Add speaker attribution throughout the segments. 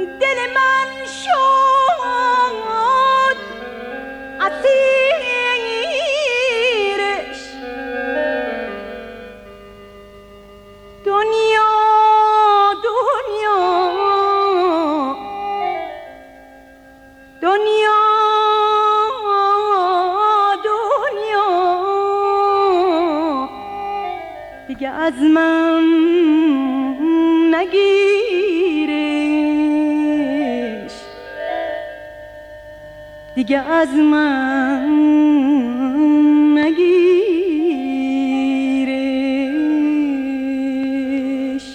Speaker 1: دل من شد اسیرش. دنیا دنیا دنیا دنیا دیگه از من نگیرش، دیگه از من نگیرش.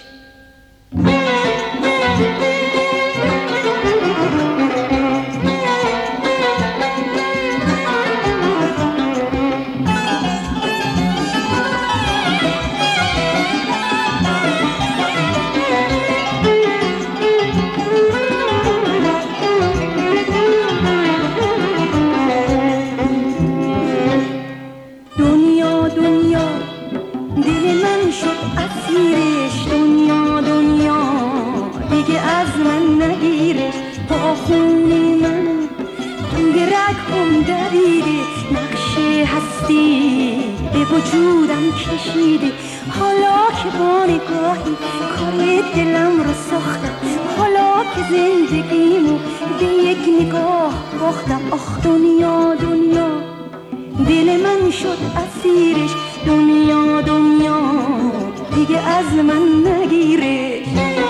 Speaker 1: وجودم کشیده حالا که با نگاهی کار دلم رو ساختم، حالا که زندگیمو به یک نگاه باختم. آخ دنیا دنیا دل من شد اسیرش، دنیا دنیا دیگه از من نگیرش.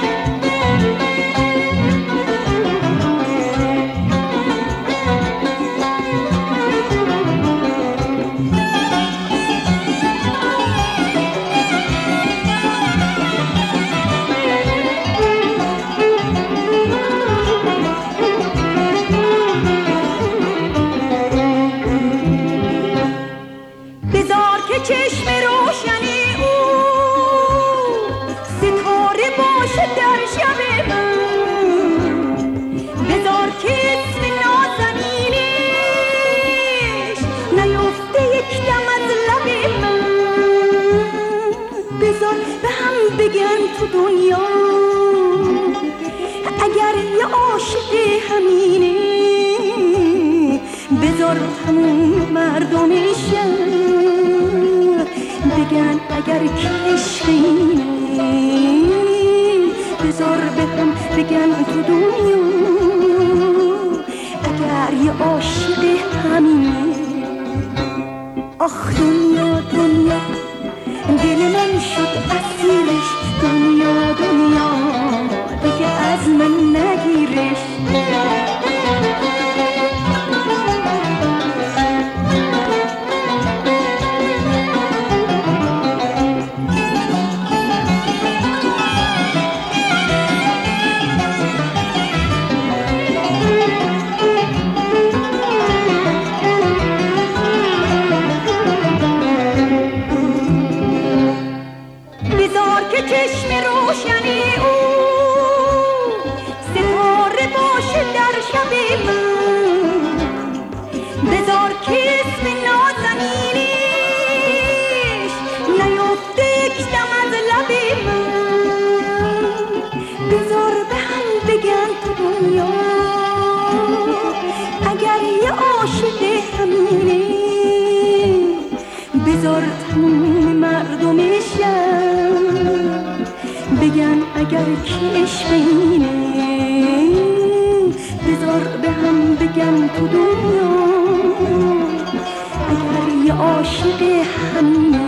Speaker 1: چشم روشنی او ستاره باشه در شب من، بذار که اسم نازنینش نیفته یک دم از لب من، بذار به هم بگن تو دنیا اگر یه عاشق همینه، بذار تموم مردمشن بگن اگر که عشق اینه، بذار به هم بگن تو دنیا اگر یه عاشق همینه. آخ دنیا دنیا دل من شد اسیرش، دنیا دنیا دیگه از من نگیرش. چشم روشنی او ستاره باشه در شب من، بذار که اسم نازنینش نیفته یک دم از لب من، بذار به هم بگن تو دنیا اگر یه عاشق همینه، بذار تموم مردمشن بگن اگر که عشق اینه، بذار به هم بگن تو دنیا اگر یه عاشق همینه.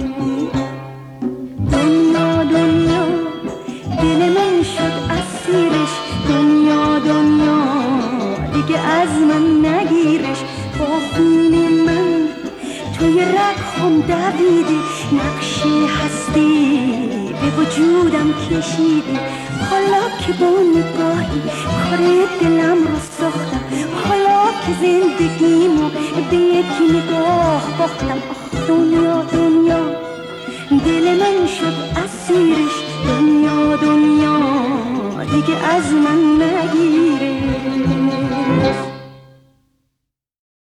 Speaker 1: دنیا دنیا دل من شد اسیرش، دنیا دنیا دیگه از من نگیرش. با خون من توی رگ‌هام دویدی، نقش هستی به وجودم کشیدی، حالا که با نگاهی کار دلم رو ساختم، حالا که زندگیمو به یک نگاه باختم. آخ دنیا دنیا دل من شد اسیرش، دنیا دنیا دیگه از من نگیره.